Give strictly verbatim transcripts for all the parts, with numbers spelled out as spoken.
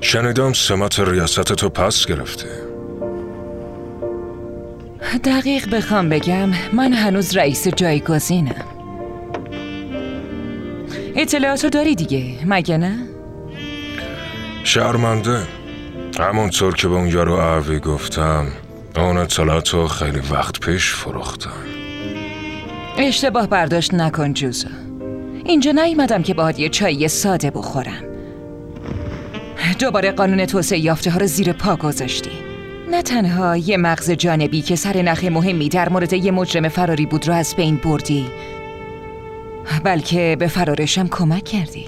شنیدم سمت ریاست تو پس گرفتی. دقیق بخوام بگم من هنوز رئیس جایگزینم. اطلاعاتو داری دیگه مگه نه؟ شرمنده. همونطور که به اون یارو عوی گفتم اون اطلاعاتو خیلی وقت پیش فروختم. اشتباه برداشت نکن جوزو. اینجا نیومدم که باهات یه چایی ساده بخورم. دوباره قانون توسعه یافته ها رو زیر پا گذاشتی. نه تنها یه مغز جانبی که سر نخ مهمی در مورد یه مجرم فراری بود رو از بین بردی، بلکه به فرارشم کمک کردی.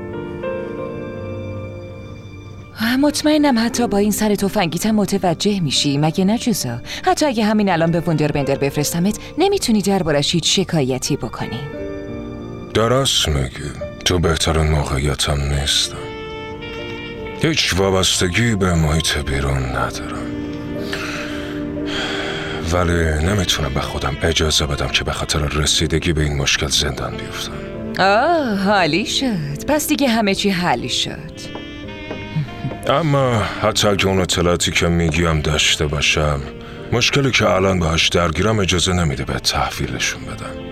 مطمئنم حتی با این سر تفنگیتم متوجه میشی مگه نه جوزا؟ حتی اگه همین الان به وندربندر بفرستمت نمیتونی دربارش هیچ شکایتی بکنی. درست میگی. تو بهترین موقعیتم نیستم. هیچ وابستگی به محیط بیرون ندارم، ولی نمیتونم به خودم اجازه بدم که به خاطر رسیدگی به این مشکل زندان بیفتم. آه حالی شد. پس دیگه همه چی حلی شد. اما حتی اگه اون اطلاعاتی که میگیم داشته باشم، مشکلی که الان باهاش درگیرم اجازه نمیده به تحویلشون بدم.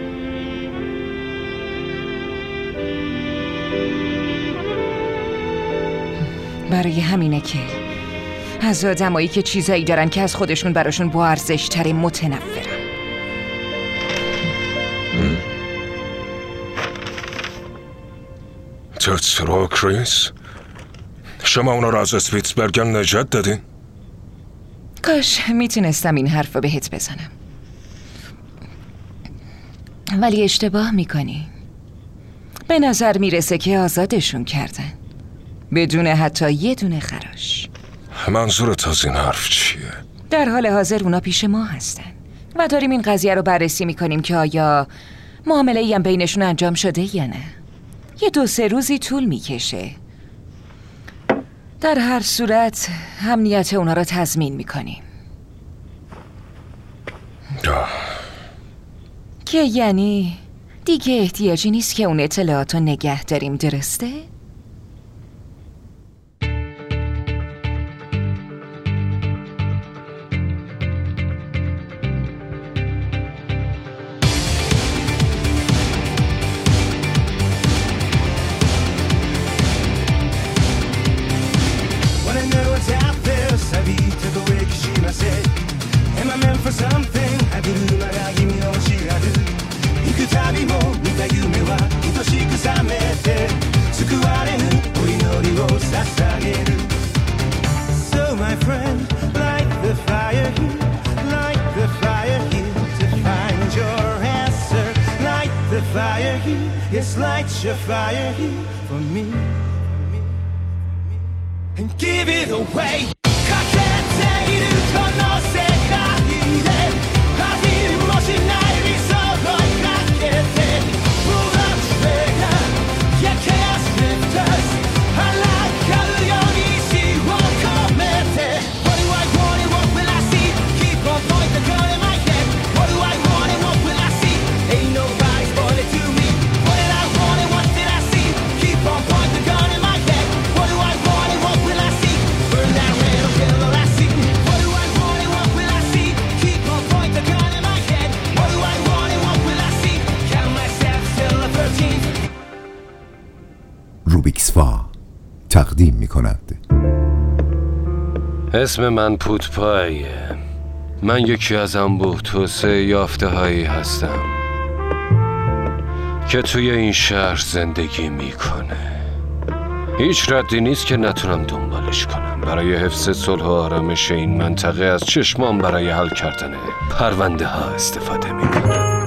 برای همینه که از آدمایی که چیزایی دارن که از خودشون براشون با ارزش تره متنفرم. توتس رو کریس؟ شما اونا رو از اسپیتزبرگن نجات دادین؟ کاش میتونستم این حرف رو بهت بزنم، ولی اشتباه میکنی. به نظر میرسه که آزادشون کردن بدون حتی یه دونه خراش. منظورت از این حرف چیه؟ در حال حاضر اونا پیش ما هستن و داریم این قضیه رو بررسی میکنیم که آیا معامله ای هم بینشون انجام شده یا نه. یه دو سه روزی طول میکشه. در هر صورت امنیت اونا رو تضمین میکنیم. آه. که یعنی دیگه احتیاجی نیست که اون اطلاعات رو نگه داریم، درسته؟ Yes, light your fire here for me, and give it away. روبیکسفا تقدیم می کند. اسم من پوتپایه. من یکی از انبوه توسعه یافته هایی هستم که توی این شهر زندگی میکنه. هیچ ردی نیست که نتونم دنبالش کنم. برای حفظ صلح و آرامش این منطقه از چشمام برای حل کردن پرونده ها استفاده میکنم.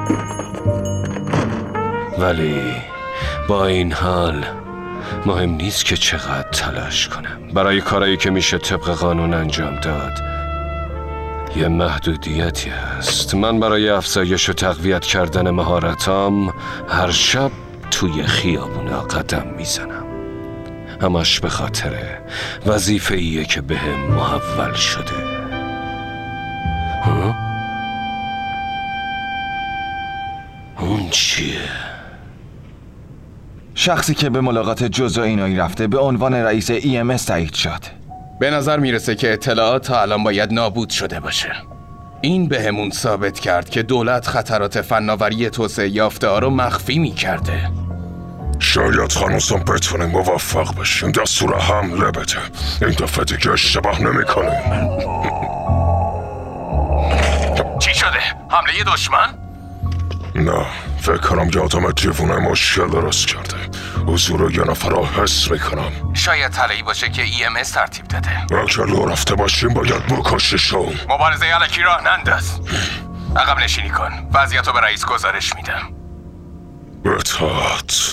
ولی با این حال مهم نیست که چقدر تلاش کنم. برای کارایی که میشه طبق قانون انجام داد یه محدودیتی هست. من برای افزایش و تقویت کردن مهارتام هر شب توی خیابونا قدم میزنم، همش به خاطر وظیفه‌ایه که بهم محول شده. ها؟ اون چیه؟ شخصی که به ملاقات جزء اینایی رفته به عنوان رئیس ای ام اس تایید شد. به نظر میرسه که اطلاعات تا الان باید نابود شده باشه. این به همون ثابت کرد که دولت خطرات فناوری توسعه یافته ها رو مخفی میکرده. شاید هنوزم بتونیم موفق بشیم دستور حمله بده. این دفعه دیگه اشتباه نمی کنیم. چی شده؟ حمله دشمن؟ نه، فکر کنم یه آدم دیوونه مشکل درست کرده. حضور یه نفر رو حس میکنم. شاید تله‌ای باشه که ای ام اس ترتیب داده. اگر لو رفته باشیم باید بکششون. مبارزه علکی راه ننداز. عقب نشینی کن. وضعیت رو به رئیس گزارش میدم. اطاعت.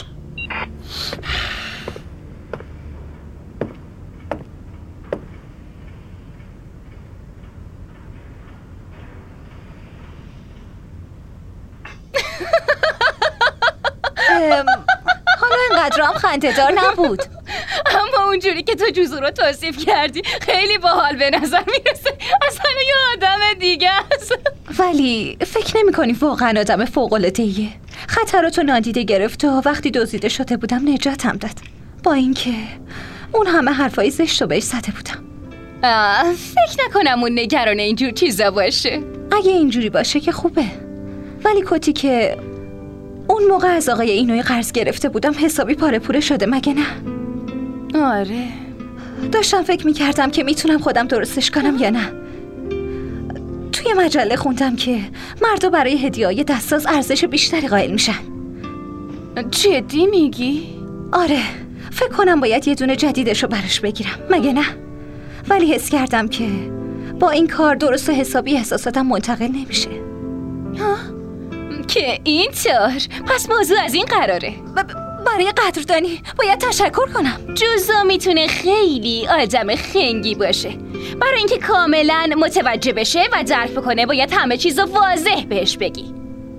حالا اینقدر هم خنده‌دار نبود. اما اونجوری که تو جزو رو توصیف کردی خیلی باحال به نظر میرسه. اصلا یه آدم دیگه است. ولی فکر نمی کنی واقعا آدم فوق‌العاده‌ایه. خطراتو نادیده گرفت و وقتی دزدیده شده بودم نجاتم داد. با اینکه اون همه حرفای زشت رو بهش زده بودم. آه، فکر نکنم اون نگران اینجور چیزا باشه. اگه اینجوری باشه که خوبه. ولی کتی که اون موقع از آقای اینوی قرض گرفته بودم حسابی پاره پوره شده مگه نه؟ آره. داشتم فکر میکردم که میتونم خودم درستش کنم یا نه. توی مجله خوندم که مردا برای هدیه‌های دستساز ارزش بیشتری قائل میشن. جدی میگی؟ آره، فکر کنم باید یه دونه جدیدشو براش بگیرم مگه نه؟ ولی حس کردم که با این کار درست و حسابی احساساتم منتقل نمیشه. ها؟ که اینطور؟ پس موضوع از این قراره. ب- برای قدردانی باید تشکر کنم. جوزا میتونه خیلی آدم خنگی باشه. برای اینکه کاملا متوجه بشه و درک بکنه باید همه چیزو واضح بهش بگی.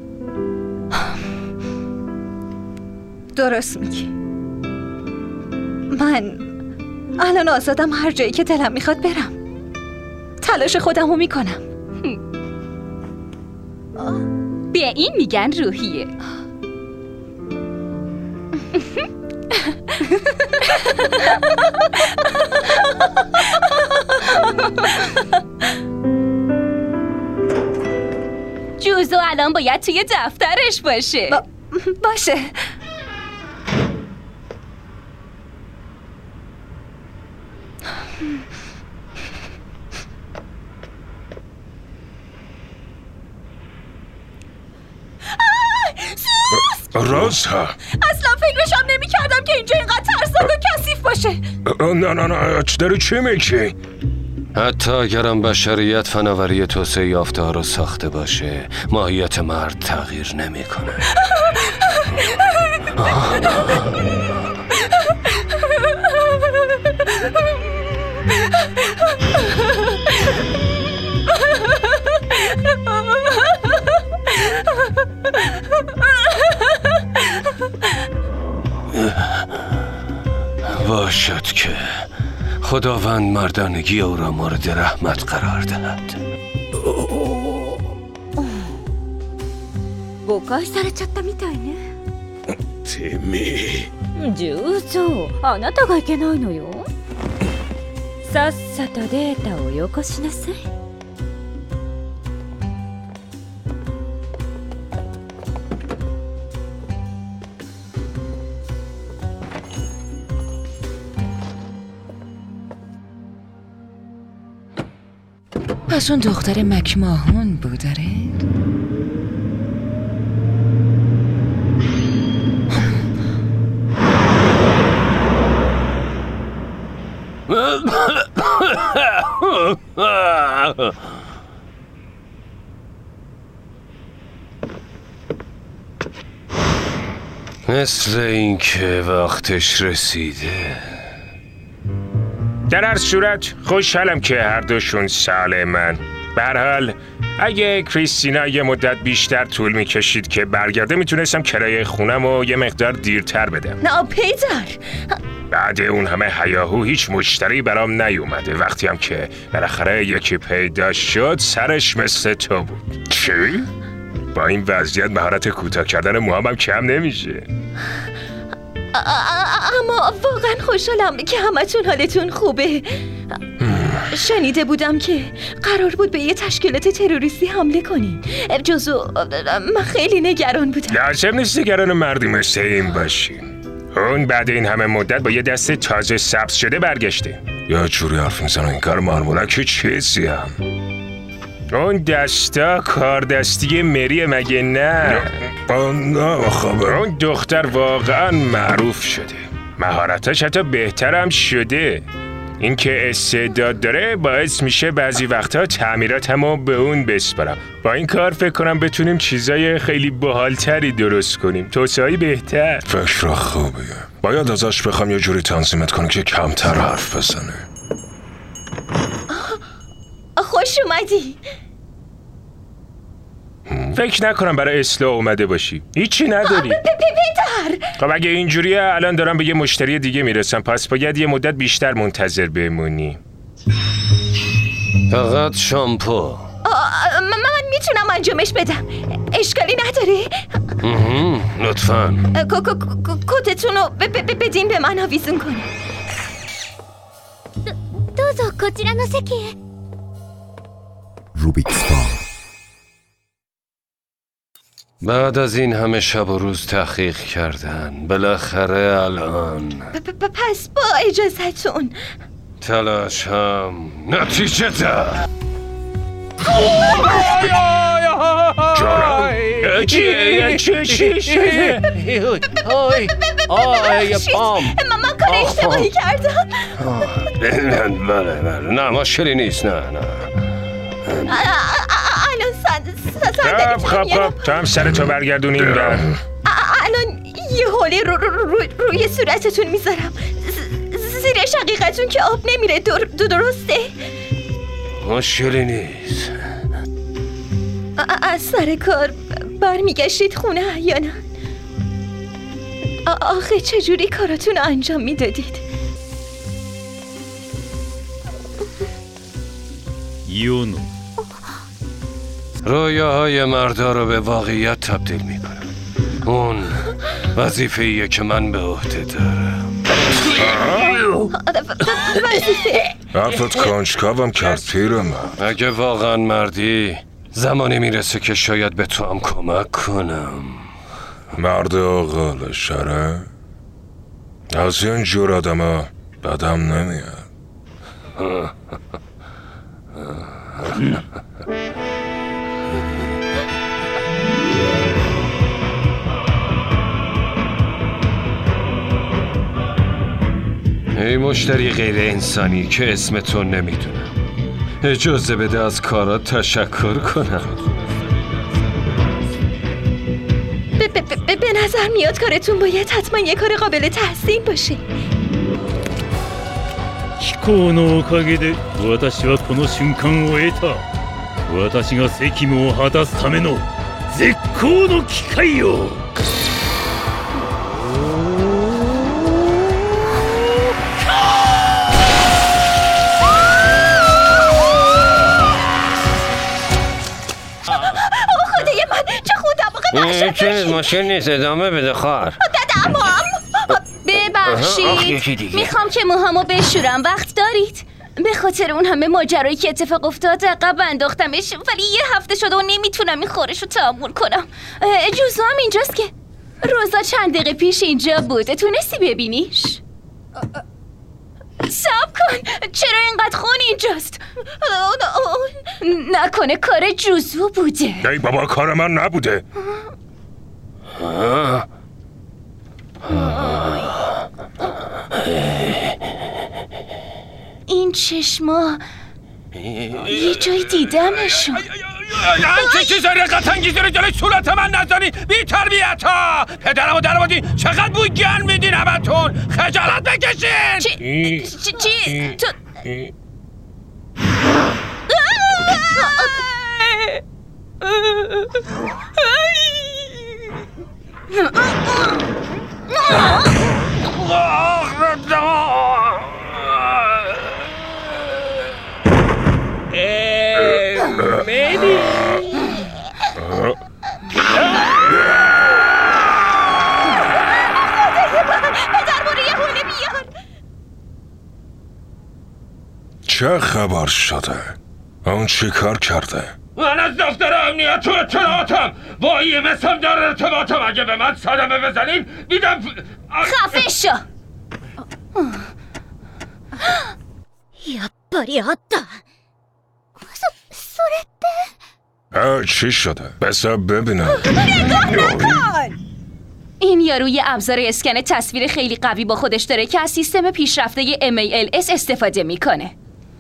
درست میگی. من الان آزادم، هر جایی که دلم میخواد برم. تلاش خودمو میکنم. به این میگن روحیه. جوزو الان باید توی دفترش باشه. با... باشه. رازها اصلا فکرشم نمی کردم که اینجا اینقدر ترسناک و کثیف باشه. نه نه نه داری چی میگی؟ حتی اگرم بشریت فناوری توسعه یافته ها رو ساخته باشه ماهیت مرد تغییر نمیکنه. باشد که خداوند مردانگی او را مورد رحمت قرار دهد. بوکای سر چاتا میتاینه؟ تیمی ジューゾー、あなたがいけないのよ。さっさとデータをよこしなさい。 پس اون دختر مکماهون بود داره؟ مثل اینکه وقتش رسیده. در هر صورت خوشحالم که هر دوشون سالمن. به هر حال اگه کریستینا یه مدت بیشتر طول میکشید که برگرده میتونستم کرایه خونم و یه مقدار دیرتر بدم. نه پیتر، بعد اون همه هیاهو هیچ مشتری برام نیومده. وقتی هم که بالاخره یکی پیدا شد سرش مثل تو بود. چی؟ با این وضعیت مهارت کوتاه کردن موهام کم نمیشه. اما واقعا خوشحالم که همتون حالتون خوبه. شنیده بودم که قرار بود به یه تشکیلات تروریستی حمله کنین. جزو من خیلی نگران بودم. لازم نیست نگران مردی مثل این باشی. اون بعد این همه مدت با یه دست تازه سبز شده برگشته. یا جوری حرف میزنه این کار معمولا که چیزی هم. اون دستا کار دستی مریه مگه نه؟ نه خبر. اون دختر واقعا معروف شده. مهارتاش حتی بهترم شده. اینکه استعداد داره باعث میشه بعضی وقتها تعمیرات همو به اون بسپارم. با این کار فکر کنم بتونیم چیزای خیلی باحالتری درست کنیم. توسعه بهتر. فکر خوبیه. باید ازش بخوام یه جوری تنظیمت کنه که کمتر حرف بزنه. خوش اومدی. فکر نکنم برای اصلاح اومده باشی. هیچی نداری. پدر. خب اگه اینجوریه الان دارم به یه مشتری دیگه میرسم، پس باید یه مدت بیشتر منتظر بمونی. فقط شامپو. من میتونم انجامش بدم. اشکالی نداره. لطفاً. کتتون رو بدین به من آویزون کنی. دوزو کوچیرا نو سکی. روبیکس فا. بعد از این همه شب و روز تحقیق کردن بالاخره الان پس با اجازهتون تلاش هم نتیجه داد. جانم چیه چیه چیه چیه من کار اشتباهی کردم. بله بله نه مشکلی نیست. نه نه الان خب خب خب تو هم سرتو برگردون این در. الان یه حوله رو رو روی صورتتون میذارم. زیر شقیقتون که آب نمیره. درسته؟ مشکلی نیست. از سر کار برمیگشتید خونه یا نه؟ آخه چجوری کاراتون انجام میدادید؟ یونو رویاهای مردا رو به واقعیت تبدیل میکنم. اون وظیفه‌ایه که من به عهده دارم. حرفت کنجکاوم کرد پیرم. اگه واقعا مردی زمانی میرسه که شاید به تو هم کمک کنم. مرد آقال شره از این جور آدم ها بدم نمیاد. ای مشتری غیر انسانی که اسم تو نمیدونم، اجازه بده از کارات تشکر کنم. به نظر میاد کارتون باید حتما یه کار قابل تحسین باشه. 飛行のおかげで私はこの瞬間を得た。私が責務を果たすための絶好の機会よ。 خدای من چه خودم موقع چه مشکل نیست، ادامه بده خواهر. ببخشید میخوام که موهامو بشورم، وقت دارید؟ به خاطر اون همه ماجرایی که اتفاق افتاد عقب انداختمش، ولی یه هفته شده و نمیتونم این خورش رو تحمل کنم. جوزو هم اینجاست که روزا چند دقیقه پیش اینجا بود، تونستی ببینیش؟ صبر کن، چرا اینقدر خون اینجاست؟ نکنه کار جوزو بوده؟ ای بابا کار من نبوده. این چشما یه جایی دیدمشون. همچه چیز رقت انگیزی رو جلوی صورت من نزنی، بی تربیت ها. پدرم و درمادی چقدر بوی گن میدین همتون، خجالت بکشین. چی؟ چی؟ تو میدی چه خبر شده؟ اون چی کار کرده؟ من از دفتر امنیت تو اطلاعاتم با ای ام اس هم در ارتباطم. اگه به من صدمه بزنین میدم. خفه شو. やっぱりあった。そ、それって چی شده؟ بسا ببینم. این یارو یه ابزار اسکن تصویر خیلی قوی با خودش داره که از سیستم پیشرفته ام ای ال اس استفاده میکنه.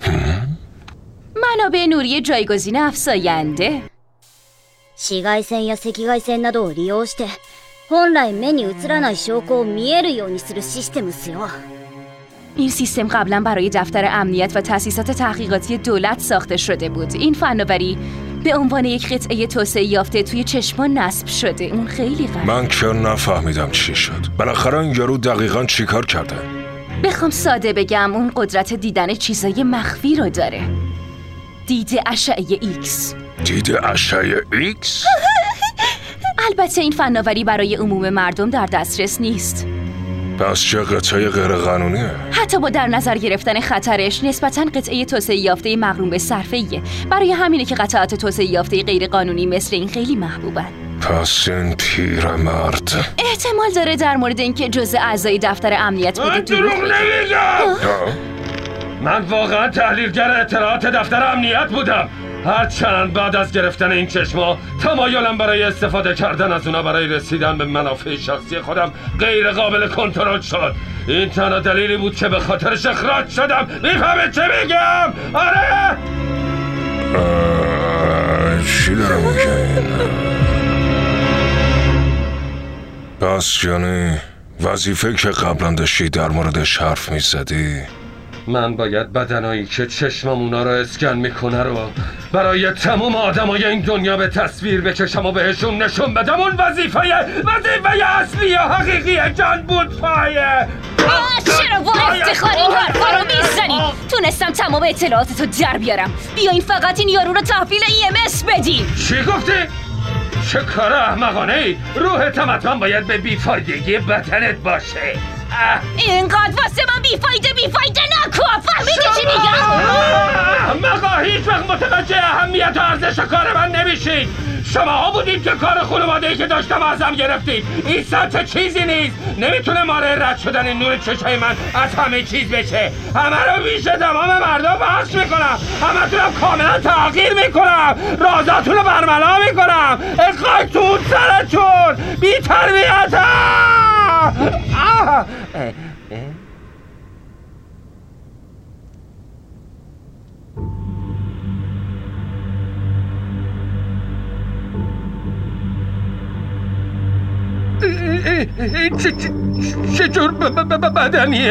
منابع نوری جایگزین افزاینده. 紫外線や赤外線などを利用して本来目に映らない証拠を見えるようにするシステムっすよ。 این سیستم قبلا برای دفتر امنیت و تأسیسات تحقیقاتی دولت ساخته شده بود. این فناوری به عنوان یک قطعه توسعه یافته توی چشمان نصب شده. اون خیلی قویه. من که نفهمیدم چی شد. بالاخره این یارو دقیقاً چی کار کرده؟ بخوام ساده بگم اون قدرت دیدن چیزای مخفی رو داره. دید اشعه ایکس. دید اشعه ایکس؟ البته این فناوری برای عموم مردم در دسترس نیست. پس چه قطعه غیر قانونیه؟ حتی با در نظر گرفتن خطرش نسبتاً قطعه توسعه یافته مغروم به صرفه‌ایه. برای همینه که قطعات توسعه یافته غیر قانونی مثل این خیلی محبوبن. پس این پیرمرد احتمال داره در مورد اینکه جزء اعضای دفتر امنیت بوده دروغ نمیگم. من واقعا تحلیلگر اطلاعات دفتر امنیت بودم. هرچند بعد از گرفتن این چشما تمایلم برای استفاده کردن از اونا برای رسیدن به منافع شخصی خودم غیر قابل کنترل شد. این تنها دلیلی بود که به خاطرش اخراج شدم. میفهمه چه میگم؟ آره؟ چی دارم میگه؟ پس یعنی وظیفه که قبلا داشتی در موردش حرف میزدی؟ من باید بدنایی که چشمم اونا رو اسکن میکنه رو برای تمام آدمای این دنیا به تصویر بکشم و بهشون نشون بدم. اون وظیفه وظیفه اصلی و حقیقی جان بود پایه. چرا با افتخار این حرفا رو میزنی؟ تونستم تمام اطلاعاتتو در بیارم. بیاین فقط این یارو رو تحویل ای ام اس بدین. چی گفتی؟ چه کار احمقانه ای؟ روحت هم حتما باید به بیفایدگی بدنت باشه. اینقدر واسه من بیفایده بیفایده نکن. فهمیدی چی میگم؟ احمقا هیچ وقت متوجه اهمیت و ارزش کار من نمیشید. شماها بودید که کار خانواده‌ای که داشتم ازم گرفتید. این سطح چیزی نیست. نمیتونه مانع رد شدن این نور چشای من از همه چیز بشه. همه رو بیشه تمام مردم بخش میکنم. همه تو رو کاملا تغییر میکنم. رازاتون رو برملا میکنم. اخاکتون سرتون بی تربیتم. چطور بدنیه؟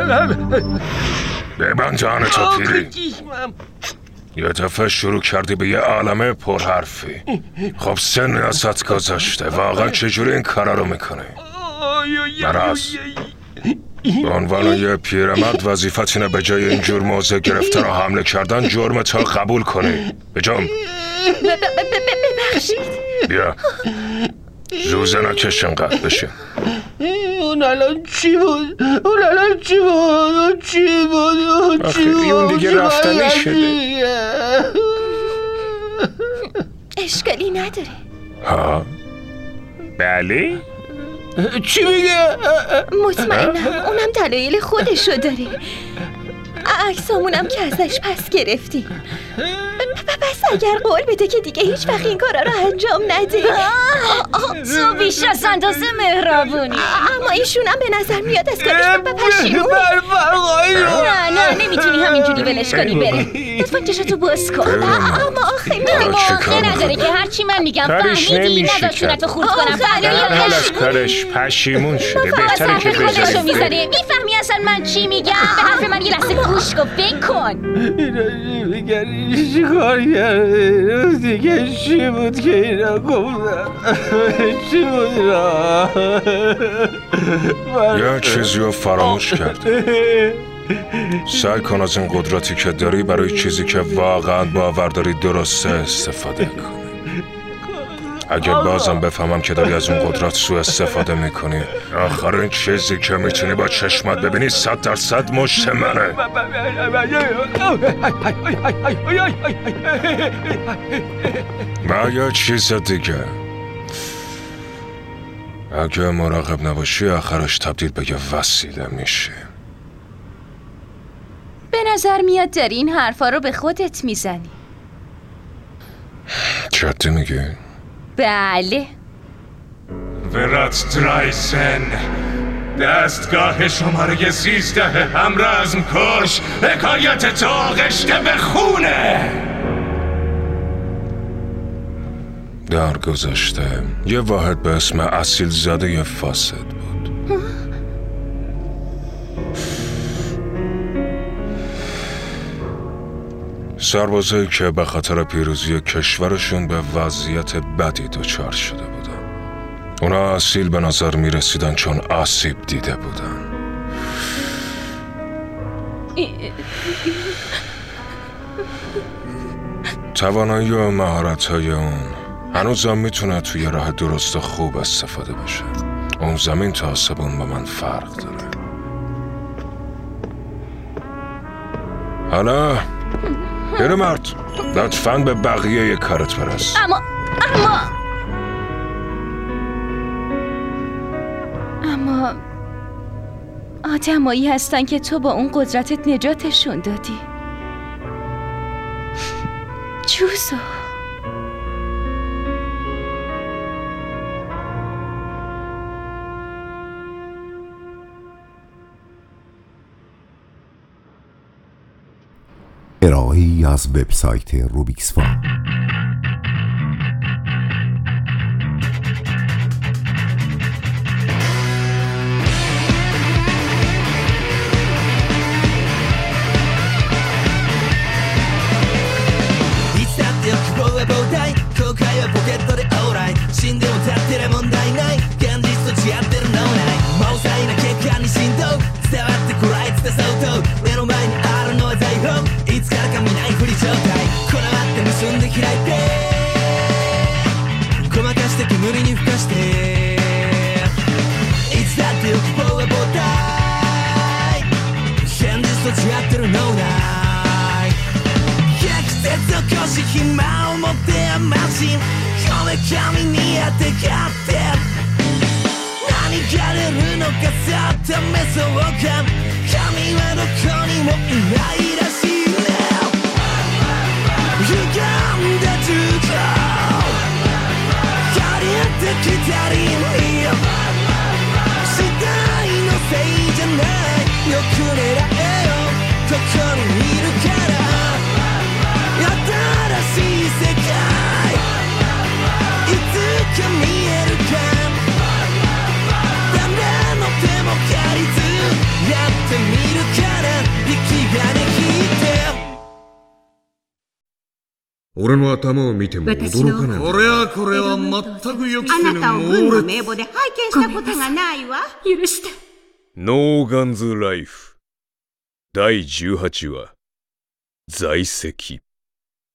ببند جانتو پیری. یه دفعه شروع کردی به یه عالمه پرحرفی. خب سن ازت گذاشته. واقعا چجوری این کارا رو میکنی؟ نراز به عنوان یه پیرمرد وظیفت اینه به جای اینجور موضع گرفتن و حمله کردن جرمتو قبول کنی. بجام ببخشید. بیا زوزه نکش انقدر بشین. اون الان چی بود؟ اون الان چی بود؟ اون چی بود؟ اون چی بود؟ اون دیگه رفتنی شده. اشکالی نداره. ها؟ بله؟ چی میگه؟ مطمئنم اونم دلایل خودشو داره. عکسامونم که ازش پس گرفتیم. پس اگر قول بده که دیگه هیچ وقت این کارا رو انجام نده. تو بیش از اندازه مهربونی. اما ایشونم به نظر میاد از کارش پشیمونه. نه نه نمیتونی همینجوری ولش کنی بره. لطفا چشاتو باز کن. اما آخه میگه باقی نداره که هرچی من میگم فهمیدی نداشتونتو خورد کنم. حال از کارش پشیمون شده. بهتره که بذاریم میزنه. میفهمی اصلا من چی میگم؟ به حرف من یه لحظه گوش کن فکر کن. چی کار کرده؟ دیگه چی بود که اینا گفتن؟ چی بود اینا؟ یه چیزی رو فراموش کرده. سعی کن از این قدرتی که داری برای چیزی که واقعا باور داری درسته استفاده کن. اگه بازم بفهمم که داری از اون قدرت سوء استفاده میکنی، آخرین چیزی که میتونی با چشمت ببینی صد درصد مشت منه. و یه چیز دیگه، اگه مراقب نباشی آخرش تبدیل به یه وسیله میشی. به نظر میاد داری این حرفا رو به خودت میزنی. جدی میگی؟ بله. ورات درایسن، دستگاه شماره سیزده همرزم کش، حکایت تو آغشته به خونه. در گذشته یه واحد به اسم اصیل زاده فاسد بود. سربازایی که به خاطر پیروزی کشورشون به وضعیت بدی دچار شده بودن. اونا اصیل به نظر می رسیدن چون آسیب دیده بودن. توانایی و مهارت‌های اون هنوزم میتونه توی راه درست و خوب استفاده بشه. اون زمین تا آسمون با من فرق داره. حالا پیرمرد، لطفاً به بقیه کارت برس. اما اما اما آدمایی هستن که تو با اون قدرتت نجاتشون دادی. جوزو، ارائه‌ای از وبسایت روبیکس فا. ノーガンズライフだいじゅうはちわ在籍